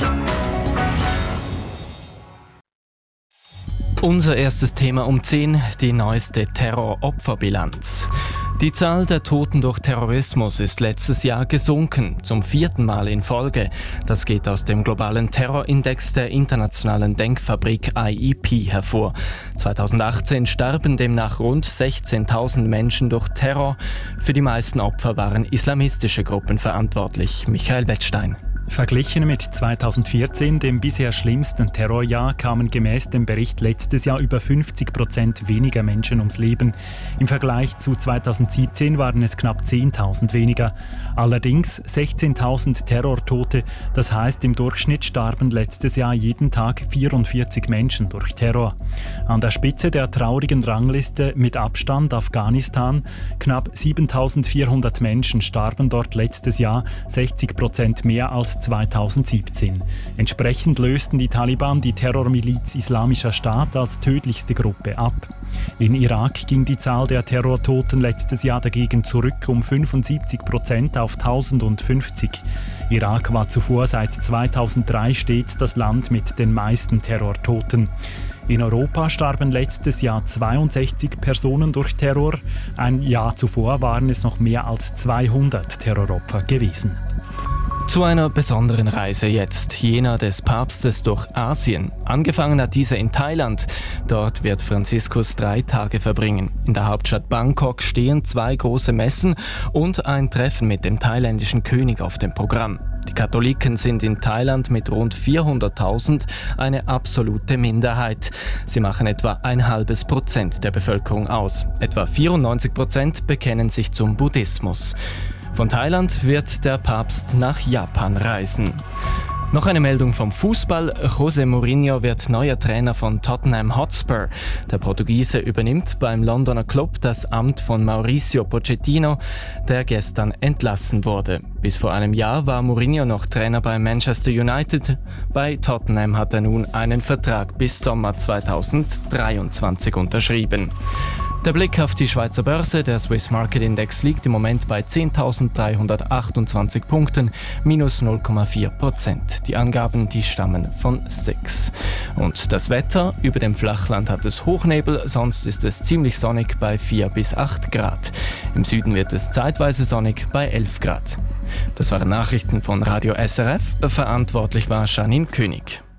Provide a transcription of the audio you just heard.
Unser erstes Thema um 10, die neueste Terroropferbilanz. Die Zahl der Toten durch Terrorismus ist letztes Jahr gesunken, zum 4. Mal in Folge. Das geht aus dem globalen Terrorindex der internationalen Denkfabrik IEP hervor. 2018 starben demnach rund 16.000 Menschen durch Terror. Für die meisten Opfer waren islamistische Gruppen verantwortlich. Michael Wettstein. Verglichen mit 2014, dem bisher schlimmsten Terrorjahr, kamen gemäß dem Bericht letztes Jahr über 50% weniger Menschen ums Leben. Im Vergleich zu 2017 waren es knapp 10.000 weniger. Allerdings 16.000 Terrortote, das heißt im Durchschnitt starben letztes Jahr jeden Tag 44 Menschen durch Terror. An der Spitze der traurigen Rangliste mit Abstand Afghanistan. Knapp 7.400 Menschen starben dort letztes Jahr, 60% mehr als 2017. Entsprechend lösten die Taliban die Terrormiliz Islamischer Staat als tödlichste Gruppe ab. In Irak ging die Zahl der Terrortoten letztes Jahr dagegen zurück um 75% auf 1050. Irak war zuvor seit 2003 stets das Land mit den meisten Terrortoten. In Europa starben letztes Jahr 62 Personen durch Terror. Ein Jahr zuvor waren es noch mehr als 200 Terroropfer gewesen. Zu einer besonderen Reise jetzt, jener des Papstes durch Asien. Angefangen hat diese in Thailand. Dort wird Franziskus 3 Tage verbringen. In der Hauptstadt Bangkok stehen 2 große Messen und ein Treffen mit dem thailändischen König auf dem Programm. Die Katholiken sind in Thailand mit rund 400.000 eine absolute Minderheit. Sie machen etwa 0,5% der Bevölkerung aus. Etwa 94% bekennen sich zum Buddhismus. Von Thailand wird der Papst nach Japan reisen. Noch eine Meldung vom Fußball. José Mourinho wird neuer Trainer von Tottenham Hotspur. Der Portugiese übernimmt beim Londoner Club das Amt von Mauricio Pochettino, der gestern entlassen wurde. Bis vor einem Jahr war Mourinho noch Trainer bei Manchester United. Bei Tottenham hat er nun einen Vertrag bis Sommer 2023 unterschrieben. Der Blick auf die Schweizer Börse, der Swiss Market Index, liegt im Moment bei 10.328 Punkten, minus 0,4%. Die Angaben, die stammen von SIX. Und das Wetter: über dem Flachland hat es Hochnebel, sonst ist es ziemlich sonnig bei 4 bis 8 Grad. Im Süden wird es zeitweise sonnig bei 11 Grad. Das waren Nachrichten von Radio SRF. Verantwortlich war Janine König.